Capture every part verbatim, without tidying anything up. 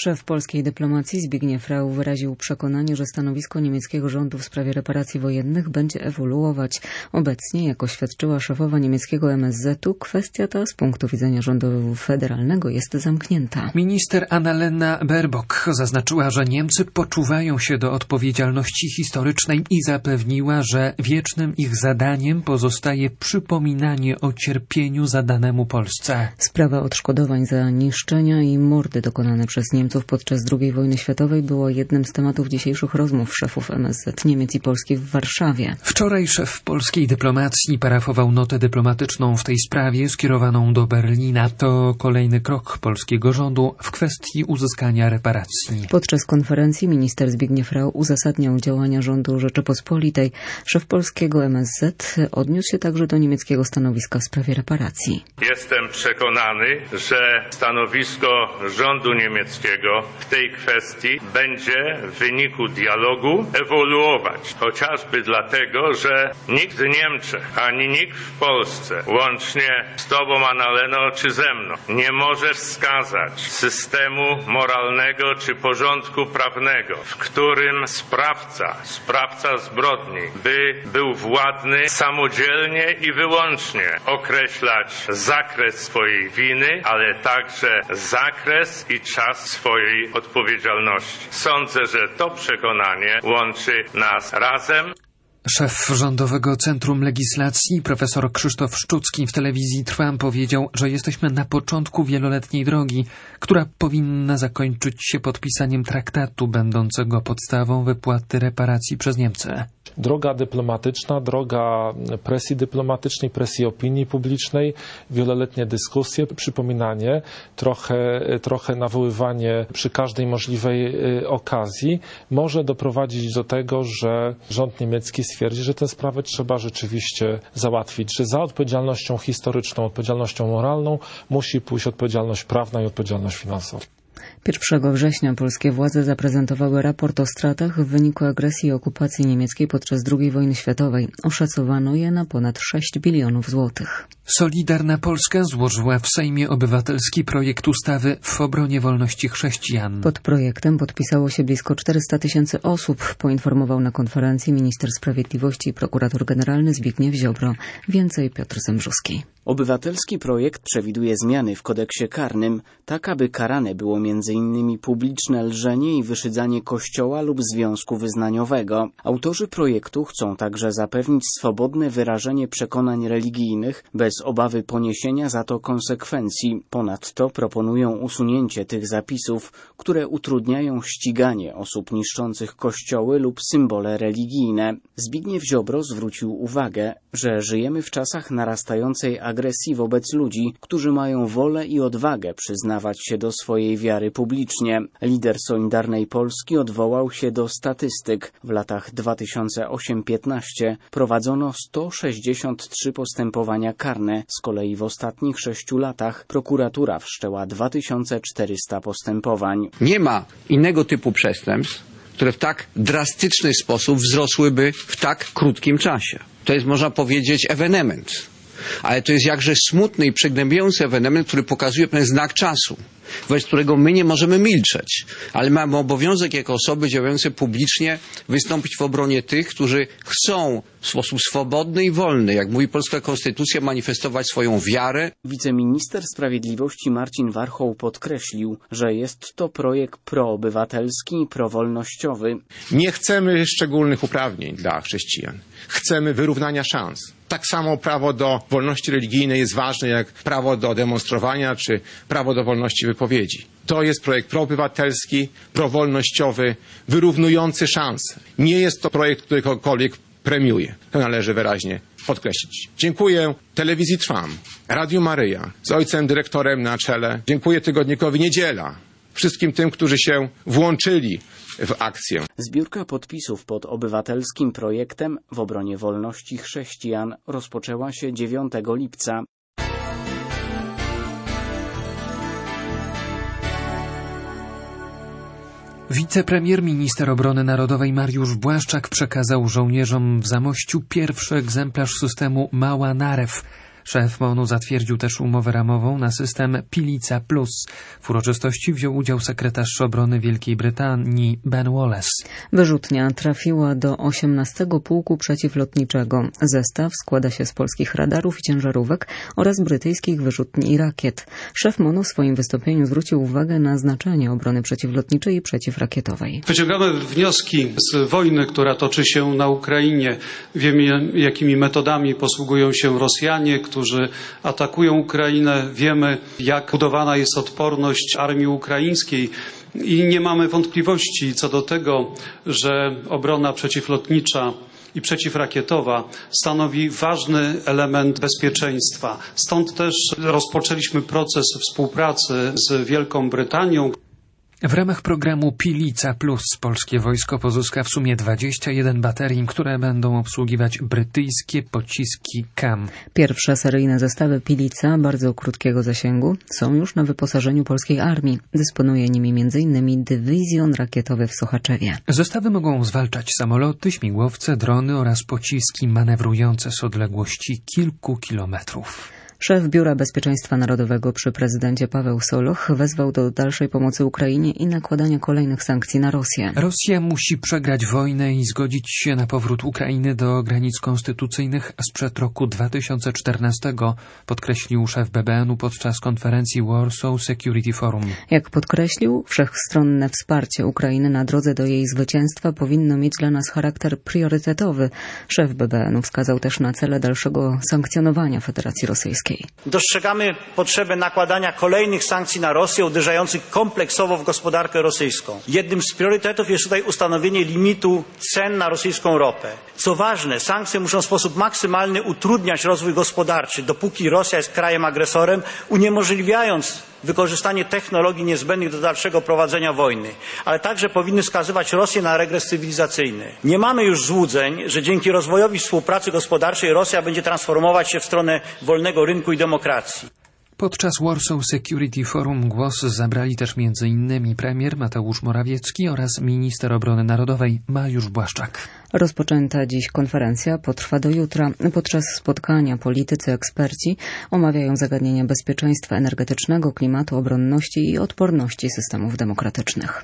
Szef polskiej dyplomacji Zbigniew Rau wyraził przekonanie, że stanowisko niemieckiego rządu w sprawie reparacji wojennych będzie ewoluować. Obecnie, jak oświadczyła szefowa niemieckiego M S Z u, kwestia ta z punktu widzenia rządu federalnego jest zamknięta. Minister Annalena Baerbock zaznaczyła, że Niemcy poczuwają się do odpowiedzialności historycznej i zapewniła, że wiecznym ich zadaniem pozostaje przypominanie o cierpieniu zadanemu Polsce. Sprawa odszkodowań za niszczenia i mordy dokonane przez Niemców podczas drugiej wojny światowej było jednym z tematów dzisiejszych rozmów szefów M S Z Niemiec i Polski w Warszawie. Wczoraj szef polskiej dyplomacji parafował notę dyplomatyczną w tej sprawie skierowaną do Berlina. To kolejny krok polskiego rządu w kwestii uzyskania reparacji. Podczas konferencji minister Zbigniew Rau uzasadniał działania rządu Rzeczypospolitej. Szef polskiego M S Z odniósł się także do niemieckiego stanowiska w sprawie reparacji. Jestem przekonany, że stanowisko rządu niemieckiego w tej kwestii będzie w wyniku dialogu ewoluować. Chociażby dlatego, że nikt w Niemczech, ani nikt w Polsce, łącznie z Tobą, Annaleno, czy ze mną, nie może wskazać systemu moralnego czy porządku prawnego, w którym sprawca, sprawca zbrodni by był władny samodzielnie i wyłącznie określać zakres swojej winy, ale także zakres i czas swojej odpowiedzialności. Sądzę, że to przekonanie łączy nas razem. Szef Rządowego Centrum Legislacji, profesor Krzysztof Szczucki w telewizji Trwam powiedział, że jesteśmy na początku wieloletniej drogi, która powinna zakończyć się podpisaniem traktatu będącego podstawą wypłaty reparacji przez Niemcy. Droga dyplomatyczna, droga presji dyplomatycznej, presji opinii publicznej, wieloletnie dyskusje, przypominanie, trochę, trochę nawoływanie przy każdej możliwej okazji może doprowadzić do tego, że rząd niemiecki stwierdzi, że tę sprawę trzeba rzeczywiście załatwić, że za odpowiedzialnością historyczną, odpowiedzialnością moralną musi pójść odpowiedzialność prawna i odpowiedzialność finansowa. pierwszego września polskie władze zaprezentowały raport o stratach w wyniku agresji i okupacji niemieckiej podczas drugiej wojny światowej. Oszacowano je na ponad sześć bilionów złotych. Solidarna Polska złożyła w Sejmie obywatelski projekt ustawy w obronie wolności chrześcijan. Pod projektem podpisało się blisko czterysta tysięcy osób, poinformował na konferencji minister sprawiedliwości i prokurator generalny Zbigniew Ziobro. Więcej Piotr Zembrzuski. Obywatelski projekt przewiduje zmiany w kodeksie karnym, tak aby karane było między innymi publiczne lżenie i wyszydzanie kościoła lub związku wyznaniowego. Autorzy projektu chcą także zapewnić swobodne wyrażenie przekonań religijnych bez obawy poniesienia za to konsekwencji. Ponadto proponują usunięcie tych zapisów, które utrudniają ściganie osób niszczących kościoły lub symbole religijne. Zbigniew Ziobro zwrócił uwagę, że żyjemy w czasach narastającej agresji wobec ludzi, którzy mają wolę i odwagę przyznawać się do swojej wiary publicznie. Lider Solidarnej Polski odwołał się do statystyk. W latach dwa tysiące ósmym do piętnastego prowadzono sto sześćdziesiąt trzy postępowania karne. Z kolei w ostatnich sześciu latach prokuratura wszczęła dwa tysiące czterysta postępowań. Nie ma innego typu przestępstw, które w tak drastyczny sposób wzrosłyby w tak krótkim czasie. To jest, można powiedzieć, ewenement. Ale to jest jakże smutny i przygnębiający ewenement, który pokazuje pewien znak czasu, wobec którego my nie możemy milczeć. Ale mamy obowiązek jako osoby działające publicznie wystąpić w obronie tych, którzy chcą w sposób swobodny i wolny, jak mówi polska konstytucja, manifestować swoją wiarę. Wiceminister Sprawiedliwości Marcin Warchoł podkreślił, że jest to projekt proobywatelski i prowolnościowy. Nie chcemy szczególnych uprawnień dla chrześcijan. Chcemy wyrównania szans. Tak samo prawo do wolności religijnej jest ważne jak prawo do demonstrowania czy prawo do wolności wypowiedzi. To jest projekt proobywatelski, prowolnościowy, wyrównujący szanse. Nie jest to projekt, który kogokolwiek premiuje. To należy wyraźnie podkreślić. Dziękuję telewizji Trwam, Radiu Maryja z ojcem dyrektorem na czele. Dziękuję tygodnikowi Niedziela, wszystkim tym, którzy się włączyli w akcję. Zbiórka podpisów pod obywatelskim projektem w obronie wolności chrześcijan rozpoczęła się dziewiątego lipca. Wicepremier minister obrony narodowej Mariusz Błaszczak przekazał żołnierzom w Zamościu pierwszy egzemplarz systemu Mała Narew. Szef M O N-u zatwierdził też umowę ramową na system Pilica Plus. W uroczystości wziął udział sekretarz obrony Wielkiej Brytanii Ben Wallace. Wyrzutnia trafiła do osiemnastego Pułku Przeciwlotniczego. Zestaw składa się z polskich radarów i ciężarówek oraz brytyjskich wyrzutni i rakiet. Szef M O N-u w swoim wystąpieniu zwrócił uwagę na znaczenie obrony przeciwlotniczej i przeciwrakietowej. Wyciągamy wnioski z wojny, która toczy się na Ukrainie. Wiemy, jakimi metodami posługują się Rosjanie, którzy atakują Ukrainę. Wiemy, jak budowana jest odporność armii ukraińskiej. I nie mamy wątpliwości co do tego, że obrona przeciwlotnicza i przeciwrakietowa stanowi ważny element bezpieczeństwa. Stąd też rozpoczęliśmy proces współpracy z Wielką Brytanią. W ramach programu Pilica Plus polskie wojsko pozyska w sumie dwadzieścia jeden baterii, które będą obsługiwać brytyjskie pociski K A M. Pierwsze seryjne zestawy Pilica bardzo krótkiego zasięgu są już na wyposażeniu polskiej armii. Dysponuje nimi między innymi dywizjon rakietowy w Sochaczewie. Zestawy mogą zwalczać samoloty, śmigłowce, drony oraz pociski manewrujące z odległości kilku kilometrów. Szef Biura Bezpieczeństwa Narodowego przy prezydencie Paweł Soloch wezwał do dalszej pomocy Ukrainie i nakładania kolejnych sankcji na Rosję. Rosja musi przegrać wojnę i zgodzić się na powrót Ukrainy do granic konstytucyjnych sprzed roku dwa tysiące czternastego, podkreślił szef B B N-u podczas konferencji Warsaw Security Forum. Jak podkreślił, wszechstronne wsparcie Ukrainy na drodze do jej zwycięstwa powinno mieć dla nas charakter priorytetowy. Szef B B N-u wskazał też na cele dalszego sankcjonowania Federacji Rosyjskiej. Dostrzegamy potrzebę nakładania kolejnych sankcji na Rosję, uderzających kompleksowo w gospodarkę rosyjską. Jednym z priorytetów jest tutaj ustanowienie limitu cen na rosyjską ropę. Co ważne, sankcje muszą w sposób maksymalny utrudniać rozwój gospodarczy, dopóki Rosja jest krajem agresorem, uniemożliwiając wykorzystanie technologii niezbędnych do dalszego prowadzenia wojny, ale także powinny skazywać Rosję na regres cywilizacyjny. Nie mamy już złudzeń, że dzięki rozwojowi współpracy gospodarczej Rosja będzie transformować się w stronę wolnego rynku i demokracji. Podczas Warsaw Security Forum głos zabrali też między innymi premier Mateusz Morawiecki oraz minister obrony narodowej Mariusz Błaszczak. Rozpoczęta dziś konferencja potrwa do jutra. Podczas spotkania politycy, eksperci omawiają zagadnienia bezpieczeństwa energetycznego, klimatu, obronności i odporności systemów demokratycznych.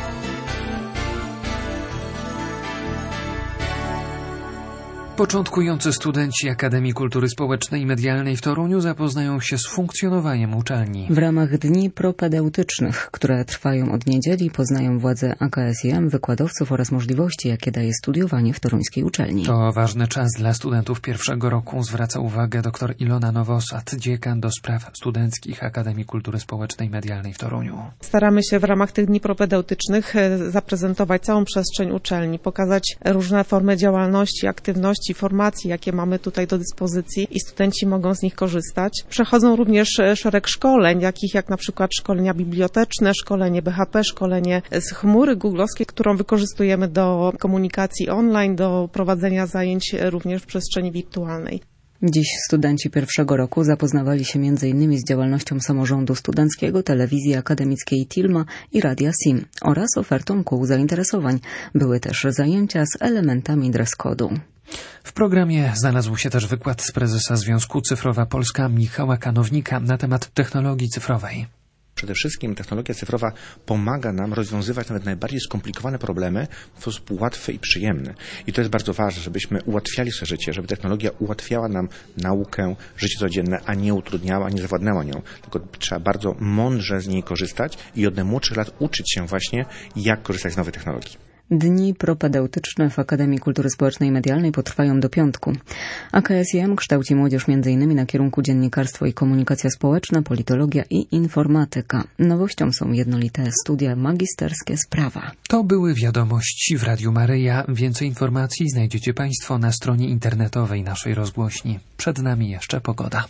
Początkujący studenci Akademii Kultury Społecznej i Medialnej w Toruniu zapoznają się z funkcjonowaniem uczelni. W ramach dni propedeutycznych, które trwają od niedzieli, poznają władze A K S I M, wykładowców oraz możliwości, jakie daje studiowanie w toruńskiej uczelni. To ważny czas dla studentów pierwszego roku, zwraca uwagę dr Ilona Nowosad, dziekan do spraw studenckich Akademii Kultury Społecznej i Medialnej w Toruniu. Staramy się w ramach tych dni propedeutycznych zaprezentować całą przestrzeń uczelni, pokazać różne formy działalności, aktywności, formacji, jakie mamy tutaj do dyspozycji i studenci mogą z nich korzystać. Przechodzą również szereg szkoleń, jakich jak na przykład szkolenia biblioteczne, szkolenie B H P, szkolenie z chmury googlowskiej, którą wykorzystujemy do komunikacji online, do prowadzenia zajęć również w przestrzeni wirtualnej. Dziś studenci pierwszego roku zapoznawali się między innymi z działalnością samorządu studenckiego, telewizji akademickiej Tilma i Radia Sim oraz ofertą kół zainteresowań. Były też zajęcia z elementami dress code'u. W programie znalazł się też wykład z prezesa Związku Cyfrowa Polska Michała Kanownika na temat technologii cyfrowej. Przede wszystkim technologia cyfrowa pomaga nam rozwiązywać nawet najbardziej skomplikowane problemy w sposób łatwy i przyjemny. I to jest bardzo ważne, żebyśmy ułatwiali sobie życie, żeby technologia ułatwiała nam naukę, życie codzienne, a nie utrudniała, nie zawładnęła nią. Tylko trzeba bardzo mądrze z niej korzystać i od najmłodszych lat uczyć się właśnie, jak korzystać z nowej technologii. Dni propedeutyczne w Akademii Kultury Społecznej i Medialnej potrwają do piątku. A K S I M kształci młodzież między innymi na kierunku dziennikarstwo i komunikacja społeczna, politologia i informatyka. Nowością są jednolite studia magisterskie z prawa. To były wiadomości w Radiu Maryja. Więcej informacji znajdziecie Państwo na stronie internetowej naszej rozgłośni. Przed nami jeszcze pogoda.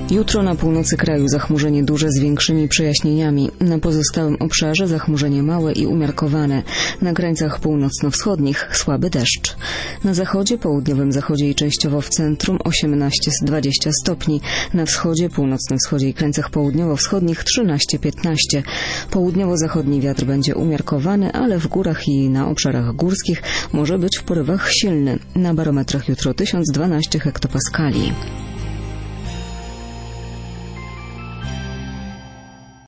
Jutro na północy kraju zachmurzenie duże z większymi przejaśnieniami. Na pozostałym obszarze zachmurzenie małe i umiarkowane. Na krańcach północno-wschodnich słaby deszcz. Na zachodzie, południowym zachodzie i częściowo w centrum osiemnaście dwadzieścia stopni. Na wschodzie, północnym wschodzie i krańcach południowo-wschodnich trzynaście piętnaście. Południowo-zachodni wiatr będzie umiarkowany, ale w górach i na obszarach górskich może być w porywach silny. Na barometrach jutro tysiąc dwanaście hektopaskali.